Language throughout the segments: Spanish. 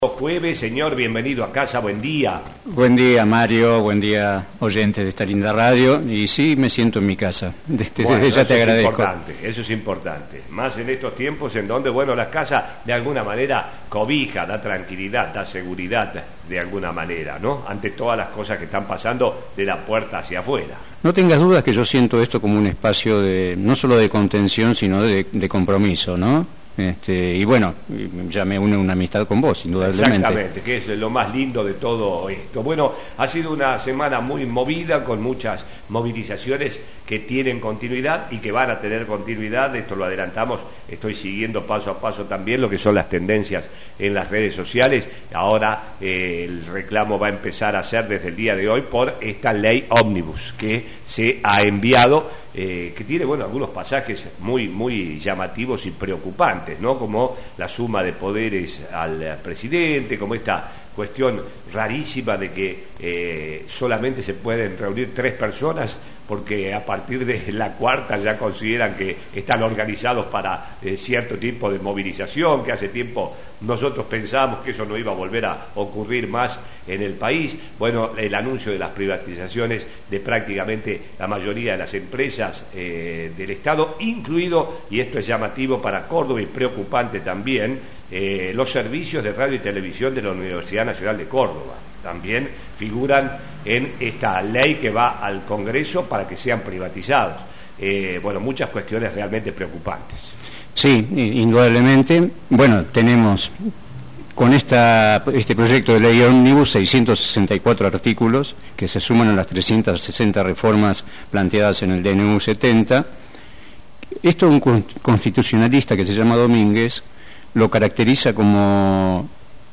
Jueves, señor, bienvenido a casa, buen día. Buen día, Mario, buen día, oyentes de esta linda radio, y sí, me siento en mi casa, Bueno, ya te agradezco. Eso es importante, más en estos tiempos en donde, bueno, las casas de alguna manera cobija, da tranquilidad, da seguridad de alguna manera, ¿no? Ante todas las cosas que están pasando de la puerta hacia afuera. No tengas dudas que yo siento esto como un espacio de no solo de contención, sino de compromiso, ¿no? Y bueno, ya me une una amistad con vos, indudablemente. Exactamente, que es lo más lindo de todo esto. Bueno, ha sido una semana muy movida, con muchas movilizaciones que tienen continuidad y que van a tener continuidad. Esto lo adelantamos, estoy siguiendo paso a paso también lo que son las tendencias en las redes sociales. Ahora el reclamo va a empezar a ser desde el día de hoy por esta ley ómnibus que se ha enviado, que tiene, bueno, algunos pasajes muy llamativos y preocupantes, ¿no? Como la suma de poderes al presidente, como esta cuestión rarísima de que solamente se pueden reunir 3 personas, porque a partir de la cuarta ya consideran que están organizados para cierto tipo de movilización, que hace tiempo nosotros pensábamos que eso no iba a volver a ocurrir más en el país. Bueno, el anuncio de las privatizaciones de prácticamente la mayoría de las empresas del Estado, incluido, y esto es llamativo para Córdoba y preocupante también, los servicios de radio y televisión de la Universidad Nacional de Córdoba. También figuran en esta ley que va al Congreso para que sean privatizados. Bueno, muchas cuestiones realmente preocupantes. Sí, indudablemente. Bueno, tenemos con este proyecto de ley ómnibus 664 artículos que se suman a las 360 reformas planteadas en el DNU 70. Esto un constitucionalista que se llama Domínguez lo caracteriza como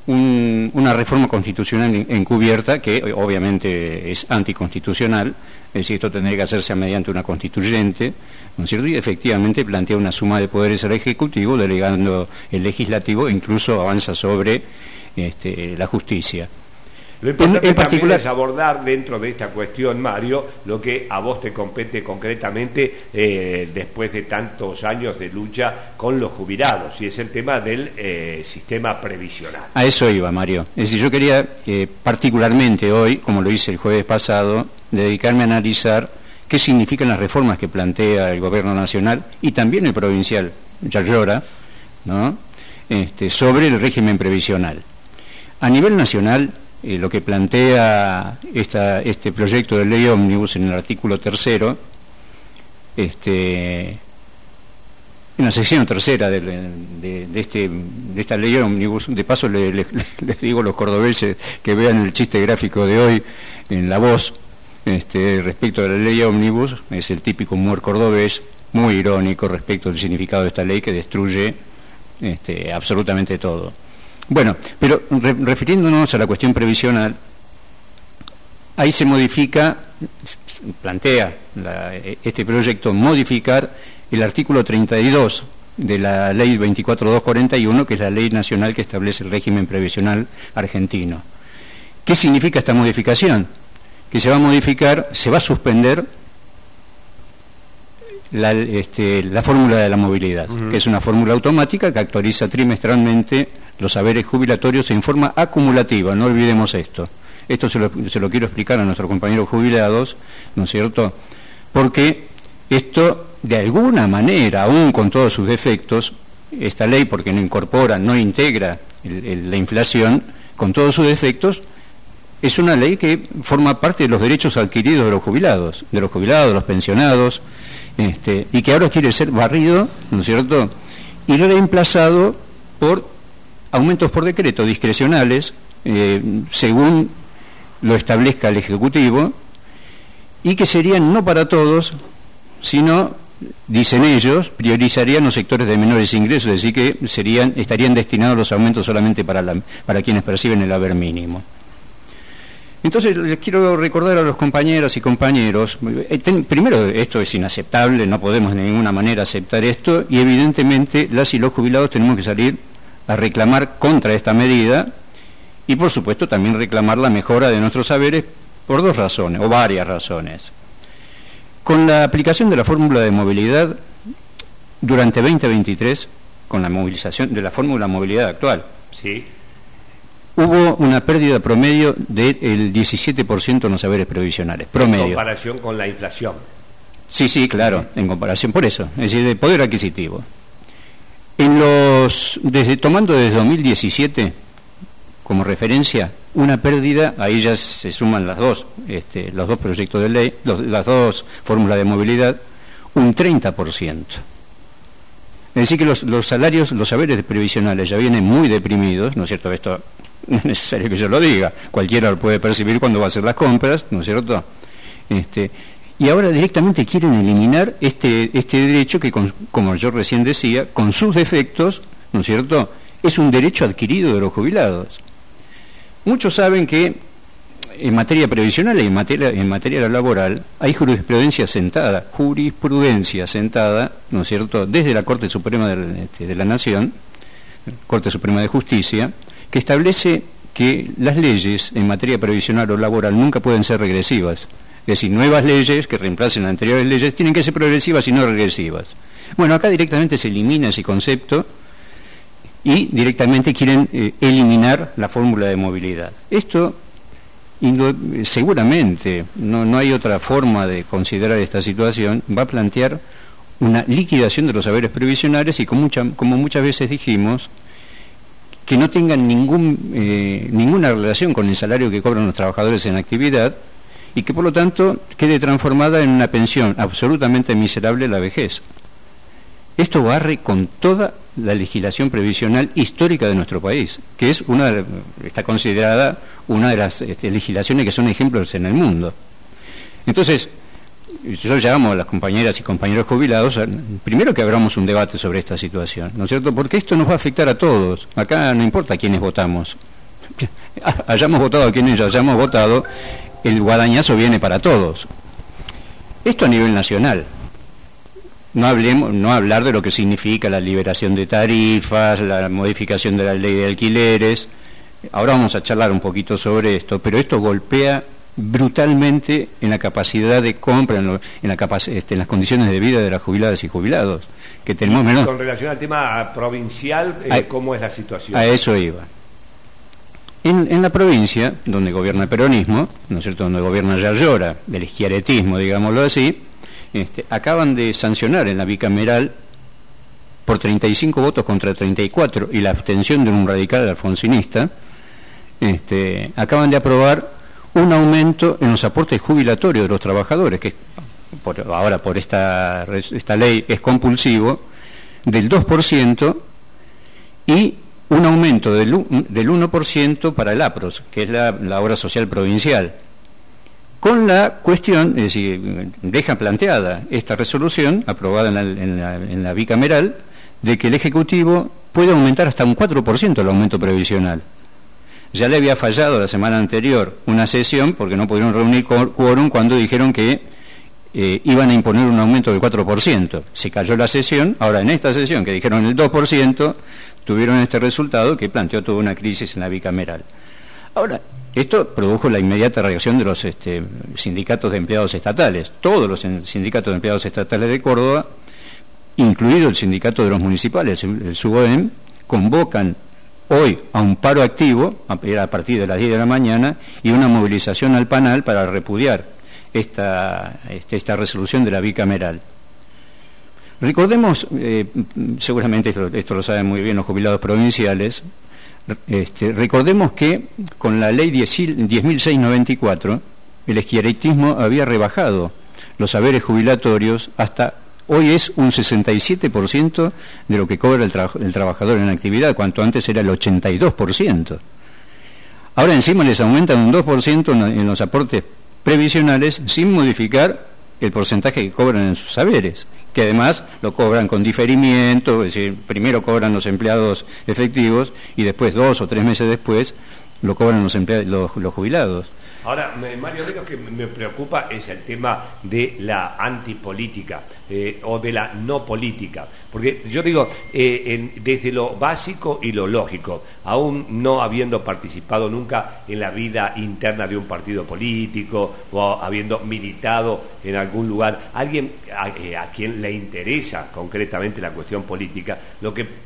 una reforma constitucional encubierta que obviamente es anticonstitucional, es decir, esto tendría que hacerse mediante una constituyente, ¿no es cierto? Y efectivamente plantea una suma de poderes al Ejecutivo, delegando el Legislativo, e incluso avanza sobre la justicia. Lo importante en particular es abordar dentro de esta cuestión, Mario, lo que a vos te compete concretamente después de tantos años de lucha con los jubilados, y es el tema del sistema previsional. A eso iba, Mario. Es decir, yo quería particularmente hoy, como lo hice el jueves pasado, dedicarme a analizar qué significan las reformas que plantea el Gobierno Nacional y también el provincial, Yayora, ¿no? Sobre el régimen previsional. A nivel nacional, lo que plantea este proyecto de ley ómnibus en el artículo 3, en la sección 3 de esta ley ómnibus, de paso les digo a los cordobeses que vean el chiste gráfico de hoy en La Voz, respecto de la ley ómnibus, es el típico humor cordobés, muy irónico respecto del significado de esta ley que destruye absolutamente todo. Bueno, pero refiriéndonos a la cuestión previsional, ahí se plantea este proyecto modificar el artículo 32 de la ley 24241, que es la ley nacional que establece el régimen previsional argentino. ¿Qué significa esta modificación? Que se va a suspender la fórmula de la movilidad, que es una fórmula automática que actualiza trimestralmente los saberes jubilatorios en forma acumulativa, no olvidemos esto. Esto se lo quiero explicar a nuestros compañeros jubilados, ¿no es cierto? Porque esto, de alguna manera, aún con todos sus defectos, esta ley, porque no integra la inflación, con todos sus defectos, es una ley que forma parte de los derechos adquiridos de los jubilados, de los pensionados, y que ahora quiere ser barrido, ¿no es cierto?, y reemplazado por aumentos por decreto discrecionales, según lo establezca el Ejecutivo, y que serían no para todos, sino, dicen ellos, priorizarían los sectores de menores ingresos, es decir, que estarían destinados los aumentos solamente para quienes perciben el haber mínimo. Entonces les quiero recordar a los compañeras y compañeros, primero, esto es inaceptable, no podemos de ninguna manera aceptar esto, y evidentemente las y los jubilados tenemos que salir a reclamar contra esta medida y por supuesto también reclamar la mejora de nuestros saberes por 2 razones, o varias razones. Con la aplicación de la fórmula de movilidad durante 2023, con la movilización de la fórmula de movilidad actual, sí, una pérdida promedio del 17% en los saberes previsionales, promedio. En comparación con la inflación. Sí, claro, en comparación, por eso, es decir, de poder adquisitivo. Tomando desde 2017 como referencia, una pérdida, ahí ya se suman los dos proyectos de ley, las dos fórmulas de movilidad, un 30%. Es decir que los salarios, los saberes previsionales ya vienen muy deprimidos, ¿no es cierto? Esto no es necesario que yo lo diga, cualquiera lo puede percibir cuando va a hacer las compras, ¿no es cierto? Y ahora directamente quieren eliminar este derecho que, como yo recién decía, con sus defectos, ¿no es cierto?, es un derecho adquirido de los jubilados. Muchos saben que en materia previsional y en materia laboral hay jurisprudencia sentada, ¿no es cierto?, desde la Corte Suprema de la Nación, Corte Suprema de Justicia, que establece que las leyes en materia previsional o laboral nunca pueden ser regresivas. Es decir, nuevas leyes que reemplacen las anteriores leyes tienen que ser progresivas y no regresivas. Bueno, acá directamente se elimina ese concepto y directamente quieren eliminar la fórmula de movilidad. Esto seguramente, no hay otra forma de considerar esta situación, va a plantear una liquidación de los saberes previsionales y como muchas veces dijimos, que no tengan ninguna relación con el salario que cobran los trabajadores en actividad, y que por lo tanto quede transformada en una pensión absolutamente miserable a la vejez. Esto barre con toda la legislación previsional histórica de nuestro país, que es está considerada una de las legislaciones que son ejemplos en el mundo. Entonces, yo llamo a las compañeras y compañeros jubilados, primero que abramos un debate sobre esta situación, ¿no es cierto? Porque esto nos va a afectar a todos. Acá no importa quiénes votamos. Hayamos votado a quienes hayamos votado, el guadañazo viene para todos. Esto a nivel nacional. No hablar de lo que significa la liberación de tarifas, la modificación de la ley de alquileres. Ahora vamos a charlar un poquito sobre esto, pero esto golpea brutalmente en la capacidad de compra, en las condiciones de vida de las jubiladas y jubilados que tenemos menos. Con relación al tema provincial, ¿cómo es la situación? A eso iba. En la provincia, donde gobierna el peronismo, ¿no es cierto?, donde gobierna Yarlora, el schiarettismo, digámoslo así, acaban de sancionar en la bicameral por 35 votos contra 34 y la abstención de un radical alfonsinista, acaban de aprobar un aumento en los aportes jubilatorios de los trabajadores, que ahora por esta ley es compulsivo, del 2%, y un aumento del 1% para el APROS, que es la obra social provincial. Con la cuestión, es decir, deja planteada esta resolución, aprobada en la bicameral, de que el Ejecutivo puede aumentar hasta un 4% el aumento previsional. Ya le había fallado la semana anterior una sesión porque no pudieron reunir quórum cuando dijeron que iban a imponer un aumento del 4%. Se cayó la sesión, ahora en esta sesión que dijeron el 2%, tuvieron este resultado que planteó toda una crisis en la bicameral. Ahora, esto produjo la inmediata reacción de los sindicatos de empleados estatales. Todos los sindicatos de empleados estatales de Córdoba, incluido el sindicato de los municipales, el SUBOEM, convocan hoy a un paro activo, a partir de las 10 de la mañana, y una movilización al PANAL para repudiar esta resolución de la bicameral. Recordemos, seguramente esto lo saben muy bien los jubilados provinciales, recordemos que con la ley 10.694 el schiarettismo había rebajado los saberes jubilatorios hasta hoy es un 67% de lo que cobra el trabajador en actividad, cuanto antes era el 82%. Ahora encima les aumentan un 2% en los aportes previsionales sin modificar el porcentaje que cobran en sus saberes, que además lo cobran con diferimiento, es decir, primero cobran los empleados efectivos y después 2 o 3 meses después lo cobran los jubilados. Ahora, Mario, lo que me preocupa es el tema de la antipolítica o de la no política, porque yo digo, desde lo básico y lo lógico, aún no habiendo participado nunca en la vida interna de un partido político o habiendo militado en algún lugar, alguien a quien le interesa concretamente la cuestión política, lo que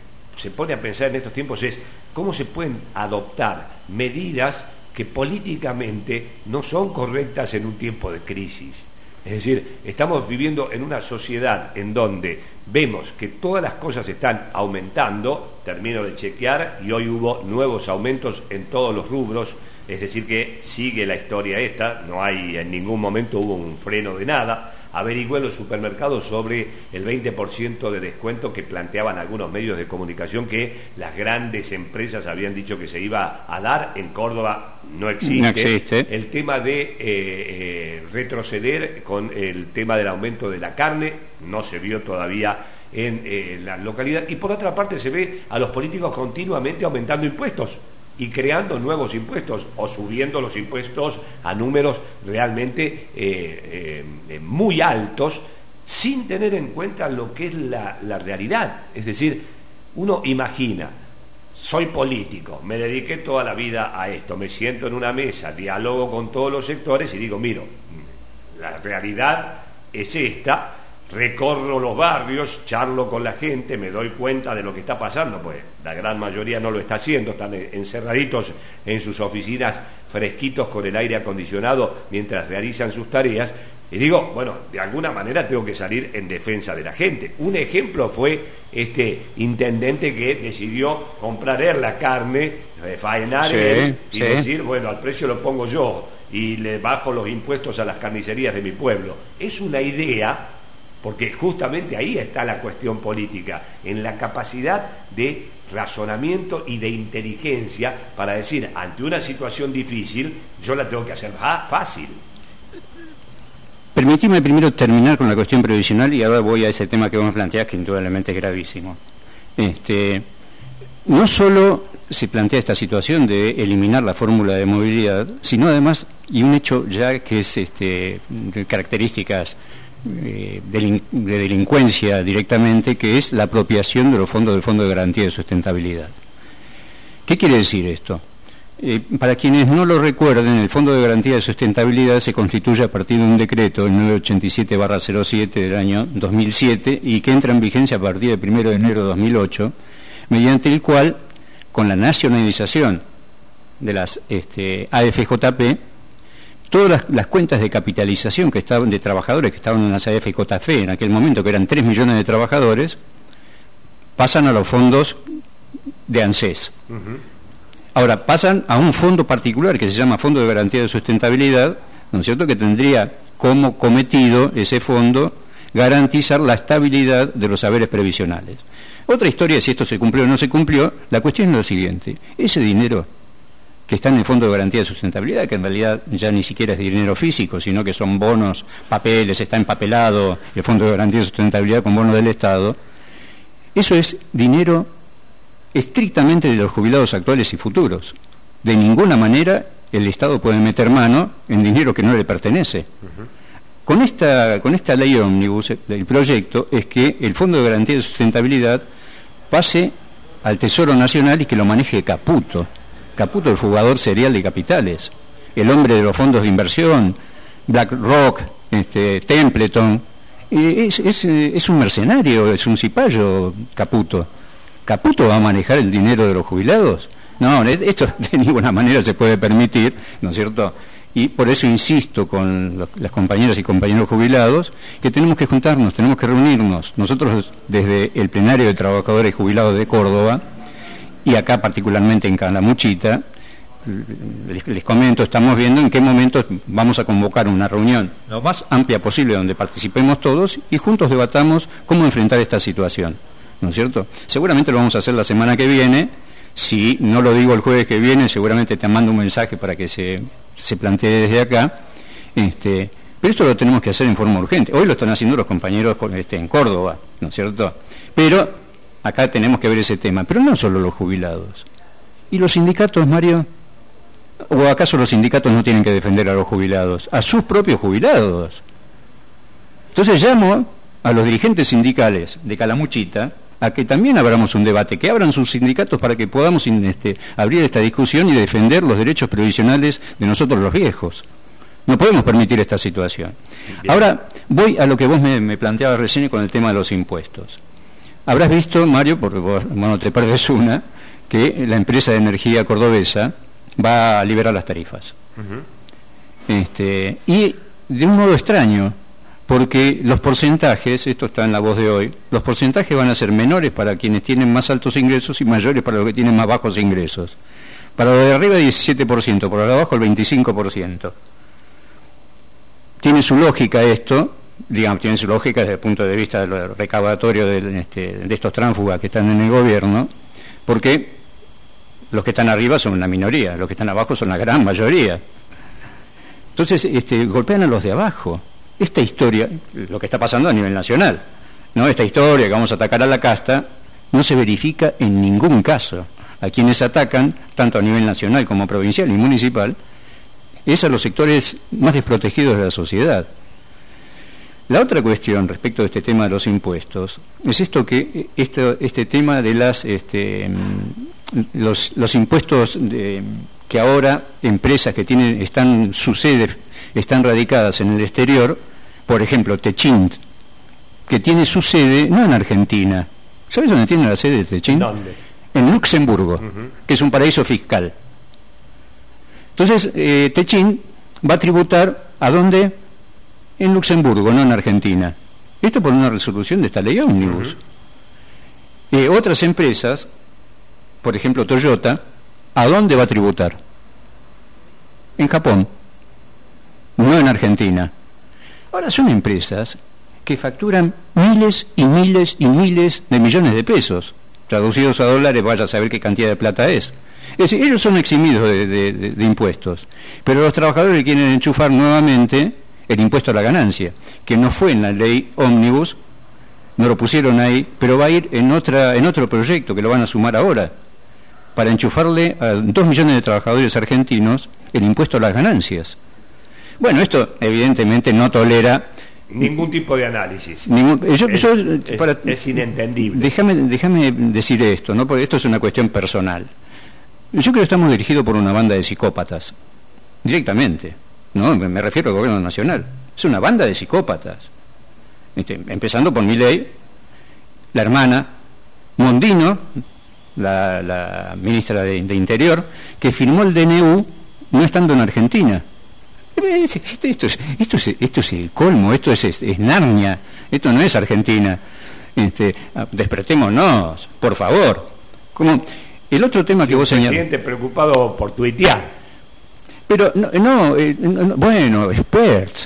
se pone a pensar en estos tiempos es cómo se pueden adoptar medidas que políticamente no son correctas en un tiempo de crisis. Es decir, estamos viviendo en una sociedad en donde vemos que todas las cosas están aumentando, termino de chequear, y hoy hubo nuevos aumentos en todos los rubros, es decir que sigue la historia esta, no hay, en ningún momento hubo un freno de nada. Averigüé en los supermercados sobre el 20% de descuento que planteaban algunos medios de comunicación que las grandes empresas habían dicho que se iba a dar. En Córdoba no existe. No existe. El tema de retroceder con el tema del aumento de la carne no se vio todavía en la localidad. Y por otra parte se ve a los políticos continuamente aumentando impuestos y creando nuevos impuestos o subiendo los impuestos a números realmente muy altos, sin tener en cuenta lo que es la realidad. Es decir, uno imagina, soy político, me dediqué toda la vida a esto, me siento en una mesa, dialogo con todos los sectores y digo, miro, la realidad es esta. Recorro los barrios, charlo con la gente, me doy cuenta de lo que está pasando, pues la gran mayoría no lo está haciendo, están encerraditos en sus oficinas, fresquitos con el aire acondicionado mientras realizan sus tareas, y digo, bueno, de alguna manera tengo que salir en defensa de la gente. Un ejemplo fue este intendente que decidió comprar él la carne, faenar él y decir, bueno, al precio lo pongo yo y le bajo los impuestos a las carnicerías de mi pueblo. Es una idea, porque justamente ahí está la cuestión política, en la capacidad de razonamiento y de inteligencia para decir, ante una situación difícil, yo la tengo que hacer fácil. Permitime primero terminar con la cuestión previsional y ahora voy a ese tema que vos me planteás, que indudablemente es gravísimo. No solo se plantea esta situación de eliminar la fórmula de movilidad, sino además, y un hecho ya que es de características de delincuencia directamente, que es la apropiación de los fondos del Fondo de Garantía de Sustentabilidad. ¿Qué quiere decir esto? Para quienes no lo recuerden, el Fondo de Garantía de Sustentabilidad se constituye a partir de un decreto, el 987/07 del año 2007, y que entra en vigencia a partir del 1 de enero de 2008, mediante el cual, con la nacionalización de las AFJP, todas las cuentas de capitalización que estaban de trabajadores que estaban en las AFJP en aquel momento, que eran 3 millones de trabajadores, pasan a los fondos de ANSES. Ahora, pasan a un fondo particular que se llama Fondo de Garantía de Sustentabilidad, ¿no es cierto?, que tendría como cometido ese fondo garantizar la estabilidad de los saberes previsionales. Otra historia es si esto se cumplió o no se cumplió. La cuestión es lo siguiente: ese dinero que está en el Fondo de Garantía de Sustentabilidad, que en realidad ya ni siquiera es dinero físico, sino que son bonos, papeles, está empapelado el Fondo de Garantía de Sustentabilidad con bonos del Estado, eso es dinero estrictamente de los jubilados actuales y futuros. De ninguna manera el Estado puede meter mano en dinero que no le pertenece. Con esta ley ómnibus, el proyecto es que el Fondo de Garantía de Sustentabilidad pase al Tesoro Nacional y que lo maneje Caputo. Caputo, el jugador serial de capitales, el hombre de los fondos de inversión, BlackRock, Templeton. Es un mercenario, es un cipayo, Caputo. ¿Caputo va a manejar el dinero de los jubilados? No, esto de ninguna manera se puede permitir, ¿no es cierto? Y por eso insisto con las compañeras y compañeros jubilados que tenemos que juntarnos, tenemos que reunirnos. Nosotros desde el Plenario de Trabajadores Jubilados de Córdoba, y acá particularmente en Calamuchita, les comento, estamos viendo en qué momento vamos a convocar una reunión lo más amplia posible donde participemos todos y juntos debatamos cómo enfrentar esta situación, ¿no es cierto? Seguramente lo vamos a hacer la semana que viene. Si no lo digo el jueves que viene, seguramente te mando un mensaje para que se plantee desde acá. Pero esto lo tenemos que hacer en forma urgente. Hoy lo están haciendo los compañeros en Córdoba, ¿no es cierto? Pero acá tenemos que ver ese tema. Pero no solo los jubilados. ¿Y los sindicatos, Mario? ¿O acaso los sindicatos no tienen que defender a los jubilados? A sus propios jubilados. Entonces llamo a los dirigentes sindicales de Calamuchita a que también abramos un debate, que abran sus sindicatos para que podamos abrir esta discusión y defender los derechos previsionales de nosotros los viejos. No podemos permitir esta situación. Bien. Ahora voy a lo que vos me planteabas recién con el tema de los impuestos. Habrás visto, Mario, porque vos no te perdes una, que la empresa de energía cordobesa va a liberar las tarifas. Y de un modo extraño, porque los porcentajes, esto está en La Voz de hoy, los porcentajes van a ser menores para quienes tienen más altos ingresos y mayores para los que tienen más bajos ingresos. Para los de arriba 17%, para los de abajo el 25%. Tiene su lógica esto, digamos, tiene su lógica desde el punto de vista del recaudatorio de estos tránsfugas que están en el gobierno, porque los que están arriba son una minoría, los que están abajo son la gran mayoría. Entonces golpean a los de abajo. Esta historia, lo que está pasando a nivel nacional, ¿no? Esta historia que vamos a atacar a la casta, no se verifica en ningún caso. A quienes atacan, tanto a nivel nacional como provincial y municipal, es a los sectores más desprotegidos de la sociedad. La otra cuestión respecto de este tema de los impuestos es esto que este tema de los impuestos que ahora empresas que están su sede están radicadas en el exterior, por ejemplo Techint, que tiene su sede no en Argentina. ¿Sabes dónde tiene la sede de Techint? ¿Dónde? En Luxemburgo, que es un paraíso fiscal. Entonces, Techint va a tributar ¿a dónde? En Luxemburgo, no en Argentina. Esto por una resolución de esta ley ómnibus. Otras empresas, por ejemplo Toyota, ¿a dónde va a tributar? En Japón, no en Argentina. Ahora son empresas que facturan miles y miles y miles de millones de pesos. Traducidos a dólares, vaya a saber qué cantidad de plata es. Es decir, ellos son eximidos de impuestos, pero los trabajadores quieren enchufar nuevamente el impuesto a la ganancia, que no fue en la ley ómnibus, no lo pusieron ahí, pero va a ir en otro proyecto que lo van a sumar ahora, para enchufarle a 2 millones de trabajadores argentinos el impuesto a las ganancias. Bueno, esto evidentemente no tolera ningún tipo de análisis. Es inentendible. Déjame decir esto, ¿no? Porque esto es una cuestión personal. Yo creo que estamos dirigidos por una banda de psicópatas, directamente, ¿no? Me refiero al gobierno nacional. Es una banda de psicópatas. Empezando por Milei, la hermana Mondino, la ministra de Interior, que firmó el DNU no estando en Argentina. Esto es el colmo, esto es Narnia, esto no es Argentina. Despertémonos, por favor. Como el otro tema que vos señalás. El presidente preocupado por tuitear. Pero bueno, expert.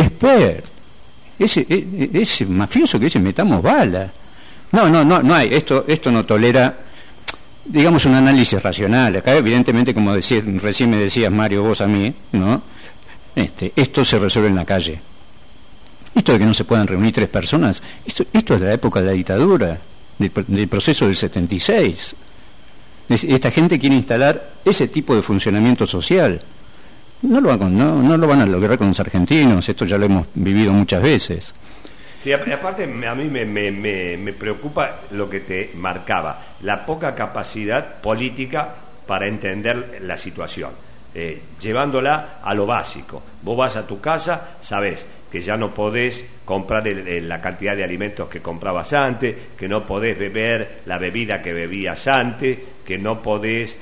Ese mafioso que dice metamos bala. No hay, esto no tolera, digamos, un análisis racional. Acá evidentemente, como recién me decías, Mario, vos a mí, ¿no? Esto se resuelve en la calle. Esto de que no se puedan reunir 3 personas, esto es de la época de la dictadura, del proceso del 76. Esta gente quiere instalar ese tipo de funcionamiento social. No lo van a lograr con los argentinos, esto ya lo hemos vivido muchas veces. Sí, aparte a mí me preocupa lo que te marcaba, la poca capacidad política para entender la situación, llevándola a lo básico. Vos vas a tu casa, sabés que ya no podés comprar la cantidad de alimentos que comprabas antes, que no podés beber la bebida que bebías antes, que no podés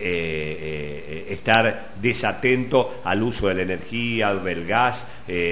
estar desatento al uso de la energía, del gas,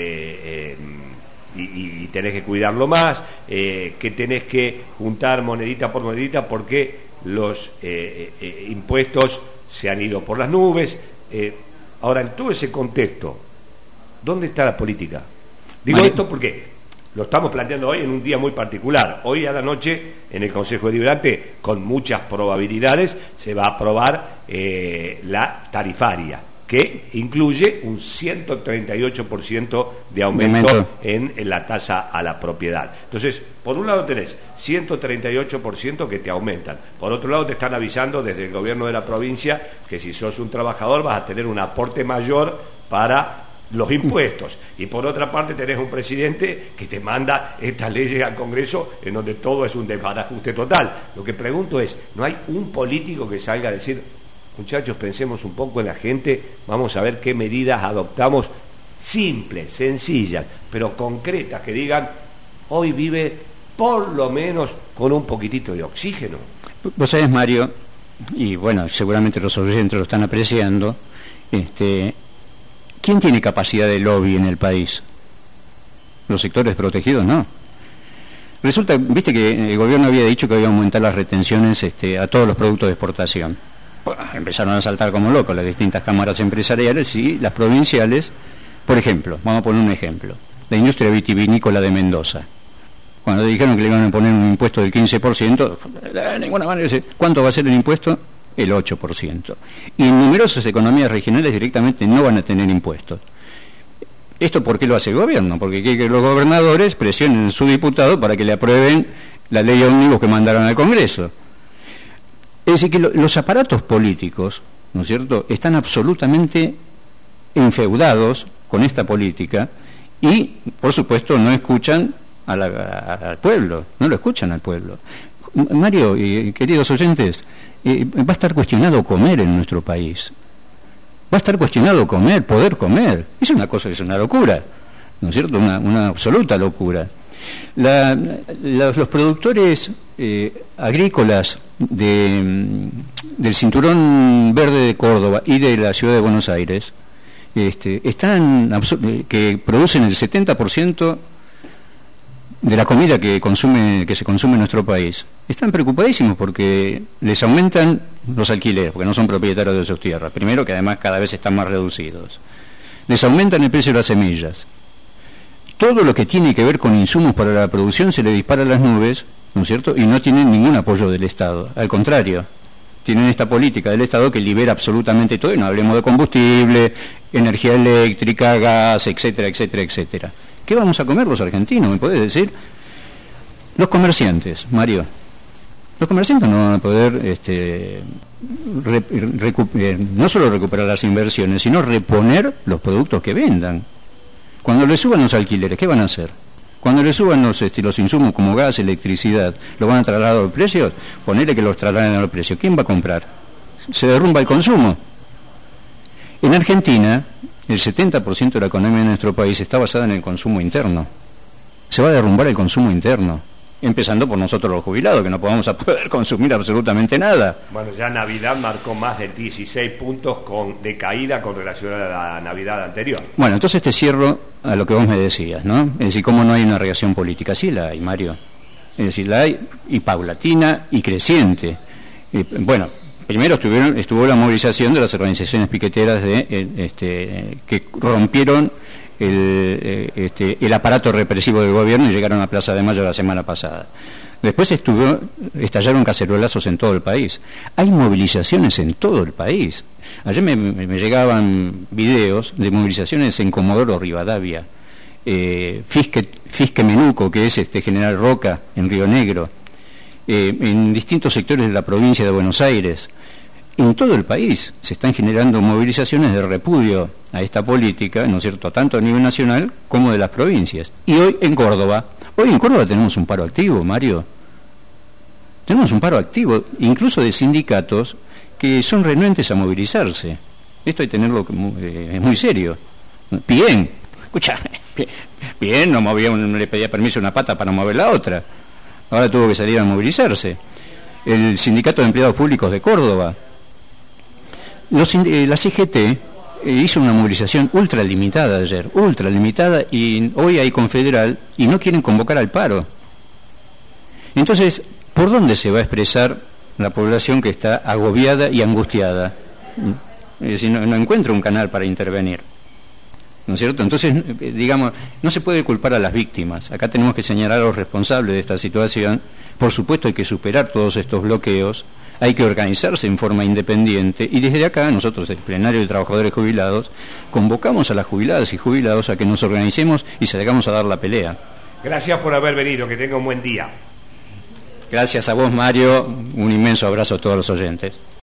y tenés que cuidarlo más, que tenés que juntar monedita por monedita porque los impuestos se han ido por las nubes. Ahora, en todo ese contexto, ¿dónde está la política? Digo esto porque lo estamos planteando hoy en un día muy particular. Hoy a la noche, en el Consejo Deliberante, con muchas probabilidades, se va a aprobar la tarifaria, que incluye un 138% de aumento en la tasa a la propiedad. Entonces, por un lado tenés 138% que te aumentan. Por otro lado te están avisando desde el gobierno de la provincia que si sos un trabajador vas a tener un aporte mayor para los impuestos. Y por otra parte tenés un presidente que te manda estas leyes al Congreso en donde todo es un desbarajuste total. Lo que pregunto es, ¿no hay un político que salga a decir, muchachos, pensemos un poco en la gente, vamos a ver qué medidas adoptamos, simples, sencillas, pero concretas, que digan, hoy vive por lo menos con un poquitito de oxígeno. Vos sabés, Mario, y bueno, seguramente los oyentes lo están apreciando, ¿quién tiene capacidad de lobby en el país? Los sectores protegidos, no. Resulta, viste que el gobierno había dicho que iba a aumentar las retenciones a todos los productos de exportación. Bueno, empezaron a saltar como locos las distintas cámaras empresariales y las provinciales. Por ejemplo, vamos a poner un ejemplo, la industria vitivinícola de Mendoza. Cuando dijeron que le iban a poner un impuesto del 15%, de ninguna manera, ¿cuánto va a ser el impuesto? El 8%. Y en numerosas economías regionales directamente no van a tener impuestos. ¿Esto por qué lo hace el gobierno? Porque quiere que los gobernadores presionen a su diputado para que le aprueben la ley ómnibus que mandaron al Congreso. Es decir, que los aparatos políticos, ¿no es cierto?, están absolutamente enfeudados con esta política y, por supuesto, no escuchan al pueblo, no lo escuchan al pueblo. Mario y queridos oyentes, va a estar cuestionado comer en nuestro país. Va a estar cuestionado comer, poder comer. Es una cosa, es una locura, ¿no es cierto? Una absoluta locura. Los productores agrícolas del Cinturón Verde de Córdoba y de la Ciudad de Buenos Aires que producen el 70% de la comida que se consume en nuestro país, están preocupadísimos porque les aumentan los alquileres, porque no son propietarios de sus tierras, primero que además cada vez están más reducidos, les aumentan el precio de las semillas, todo lo que tiene que ver con insumos para la producción se le dispara a las nubes, ¿no es cierto?, y no tienen ningún apoyo del Estado, al contrario, tienen esta política del Estado que libera absolutamente todo, y no hablemos de combustible, energía eléctrica, gas, etcétera, etcétera, etcétera. ¿Qué vamos a comer los argentinos? ¿Me podés decir? Los comerciantes, Mario. Los comerciantes no van a poder no solo recuperar las inversiones, sino reponer los productos que vendan. Cuando les suban los alquileres, ¿qué van a hacer? Cuando les suban los insumos como gas, electricidad, ¿lo van a trasladar a los precios? Ponele que los trasladen a los precios. ¿Quién va a comprar? Se derrumba el consumo. En Argentina, el 70% de la economía de nuestro país está basada en el consumo interno. Se va a derrumbar el consumo interno, empezando por nosotros los jubilados, que no vamos a poder consumir absolutamente nada. Bueno, ya Navidad marcó más de 16 puntos de caída con relación a la Navidad anterior. Bueno, entonces te cierro a lo que vos me decías, ¿no? Es decir, ¿cómo no hay una reacción política? Sí la hay, Mario. Es decir, la hay, y paulatina y creciente. Bueno, primero estuvo la movilización de las organizaciones piqueteras que rompieron el aparato represivo del gobierno y llegaron a Plaza de Mayo la semana pasada. Después estallaron cacerolazos en todo el país. Hay movilizaciones en todo el país. Ayer me llegaban videos de movilizaciones en Comodoro Rivadavia, Fisque Menuco, que es General Roca en Río Negro, en distintos sectores de la provincia de Buenos Aires. En todo el país se están generando movilizaciones de repudio a esta política, ¿no es cierto?, tanto a nivel nacional como de las provincias. Y hoy en Córdoba tenemos un paro activo, Mario. Tenemos un paro activo, incluso de sindicatos que son renuentes a movilizarse. Esto hay que tenerlo es muy serio. Bien, escucha, bien, no le pedía permiso a una pata para mover la otra. Ahora tuvo que salir a movilizarse. El Sindicato de Empleados Públicos de Córdoba. La CGT hizo una movilización ultralimitada ayer, ultralimitada, y hoy hay confederal y no quieren convocar al paro. Entonces, ¿por dónde se va a expresar la población que está agobiada y angustiada? Es decir, no encuentra un canal para intervenir, ¿no es cierto? Entonces, digamos, no se puede culpar a las víctimas. Acá tenemos que señalar a los responsables de esta situación. Por supuesto hay que superar todos estos bloqueos, hay que organizarse en forma independiente, y desde acá nosotros, el Plenario de Trabajadores Jubilados, convocamos a las jubiladas y jubilados a que nos organicemos y salgamos a dar la pelea. Gracias por haber venido, que tenga un buen día. Gracias a vos, Mario, un inmenso abrazo a todos los oyentes.